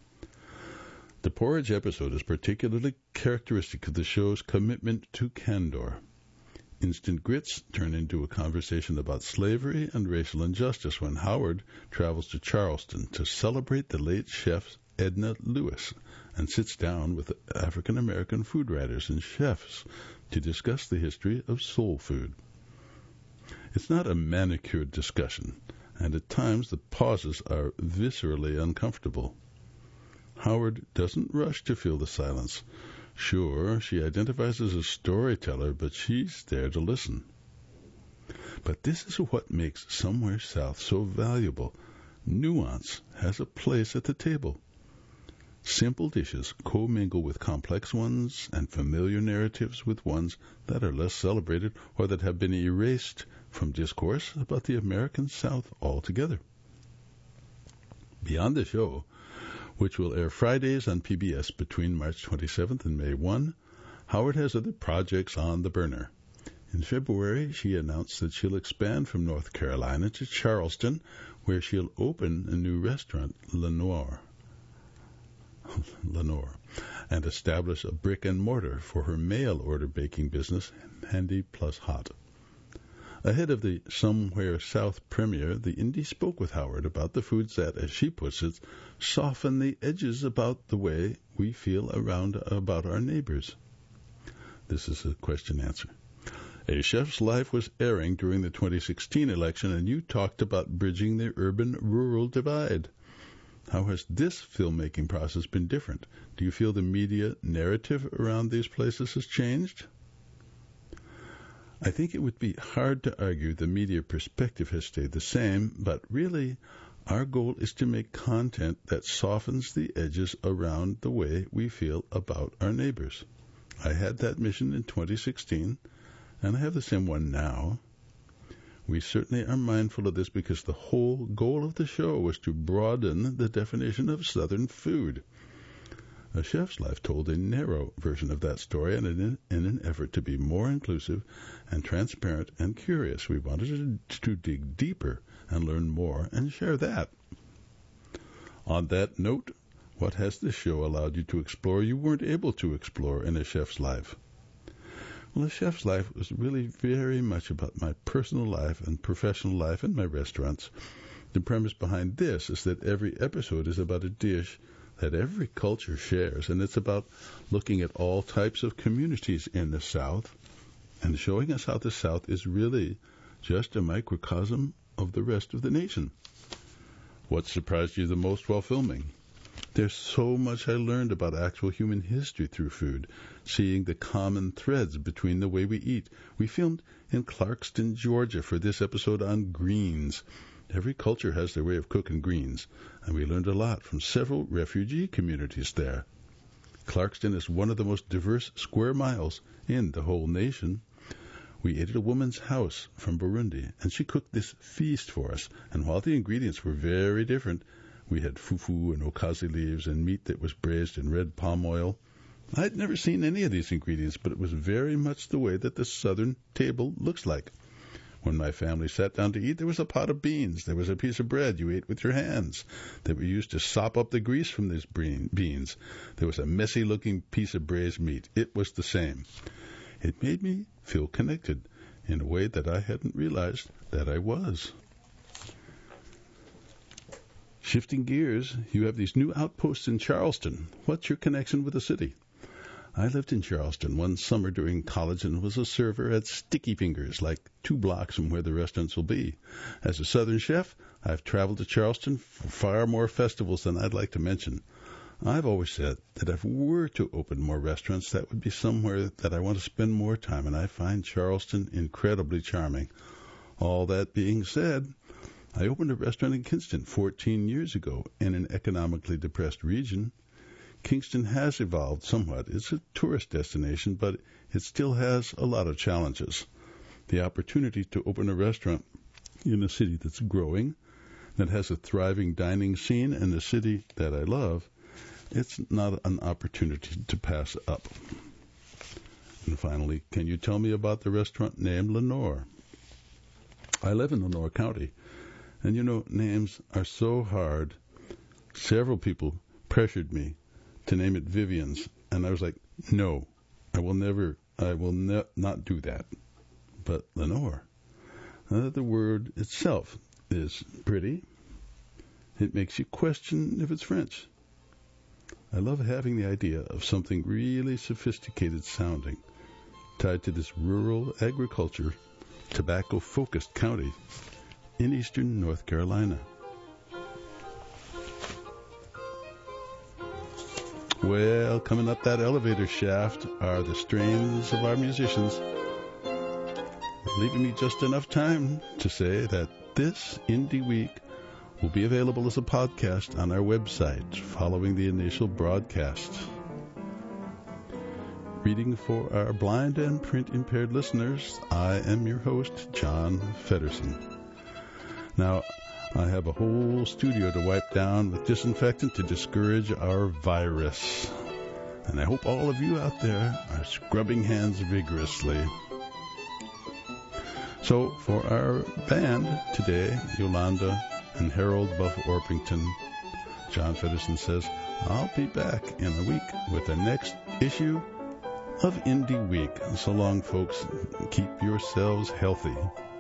The porridge episode is particularly characteristic of the show's commitment to candor. Instant Grits turn into a conversation about slavery and racial injustice when Howard travels to Charleston to celebrate the late chef Edna Lewis and sits down with African-American food writers and chefs to discuss the history of soul food. It's not a manicured discussion, and at times the pauses are viscerally uncomfortable. Howard doesn't rush to fill the silence. Sure, she identifies as a storyteller, but she's there to listen. But this is what makes Somewhere South so valuable. Nuance has a place at the table. Simple dishes commingle with complex ones and familiar narratives with ones that are less celebrated or that have been erased from discourse about the American South altogether. Beyond the show, which will air Fridays on PBS between March 27th and May 1, Howard has other projects on the burner. In February, she announced that she'll expand from North Carolina to Charleston, where she'll open a new restaurant, Lenore, and establish a brick and mortar for her mail-order baking business, Handy Plus Hot. Ahead of the Somewhere South premiere, the Indie spoke with Howard about the foods that, as she puts it, soften the edges about the way we feel about our neighbors. This is a question-answer. A Chef's Life was airing during the 2016 election, and you talked about bridging the urban-rural divide. How has this filmmaking process been different? Do you feel the media narrative around these places has changed? I think it would be hard to argue the media perspective has stayed the same, but really, our goal is to make content that softens the edges around the way we feel about our neighbors. I had that mission in 2016, and I have the same one now. We certainly are mindful of this because the whole goal of the show was to broaden the definition of Southern food. A Chef's Life told a narrow version of that story, and in an effort to be more inclusive and transparent and curious, we wanted to dig deeper and learn more and share that. On that note, what has this show allowed you to explore you weren't able to explore in A Chef's Life? Well, A Chef's Life was really very much about my personal life and professional life in my restaurants. The premise behind this is that every episode is about a dish that every culture shares, and it's about looking at all types of communities in the South and showing us how the South is really just a microcosm of the rest of the nation. What surprised you the most while filming? There's so much I learned about actual human history through food, seeing the common threads between the way we eat. We filmed in Clarkston, Georgia for this episode on greens. Every culture has their way of cooking greens, and we learned a lot from several refugee communities there. Clarkston is one of the most diverse square miles in the whole nation. We ate at a woman's house from Burundi, and she cooked this feast for us, and while the ingredients were very different, we had fufu and okazi leaves and meat that was braised in red palm oil. I'd never seen any of these ingredients, but it was very much the way that the Southern table looks like. When my family sat down to eat, there was a pot of beans. There was a piece of bread you ate with your hands that were used to sop up the grease from these beans. There was a messy-looking piece of braised meat. It was the same. It made me feel connected in a way that I hadn't realized that I was. Shifting gears, you have these new outposts in Charleston. What's your connection with the city? I lived in Charleston one summer during college and was a server at Sticky Fingers, like 2 blocks from where the restaurants will be. As a Southern chef, I've traveled to Charleston for far more festivals than I'd like to mention. I've always said that if we were to open more restaurants, that would be somewhere that I want to spend more time, and I find Charleston incredibly charming. All that being said, I opened a restaurant in Kinston 14 years ago in an economically depressed region. Kingston has evolved somewhat. It's a tourist destination, but it still has a lot of challenges. The opportunity to open a restaurant in a city that's growing, that has a thriving dining scene, and a city that I love, it's not an opportunity to pass up. And finally, can you tell me about the restaurant named Lenoir? I live in Lenoir County, and names are so hard. Several people pressured me to name it Vivian's, and I was like, no, I will not do that. But Lenoir, the word itself is pretty. It makes you question if it's French. I love having the idea of something really sophisticated sounding tied to this rural agriculture, tobacco-focused county in eastern North Carolina. Well, coming up that elevator shaft are the strains of our musicians, leaving me just enough time to say that this Indie Week will be available as a podcast on our website following the initial broadcast. Reading for our blind and print-impaired listeners, I am your host, John Feddersen. Now, I have a whole studio to wipe down with disinfectant to discourage our virus. And I hope all of you out there are scrubbing hands vigorously. So for our band today, Yolanda and Harold Buff Orpington, John Feddersen says, I'll be back in a week with the next issue of Indie Week. So long, folks. Keep yourselves healthy.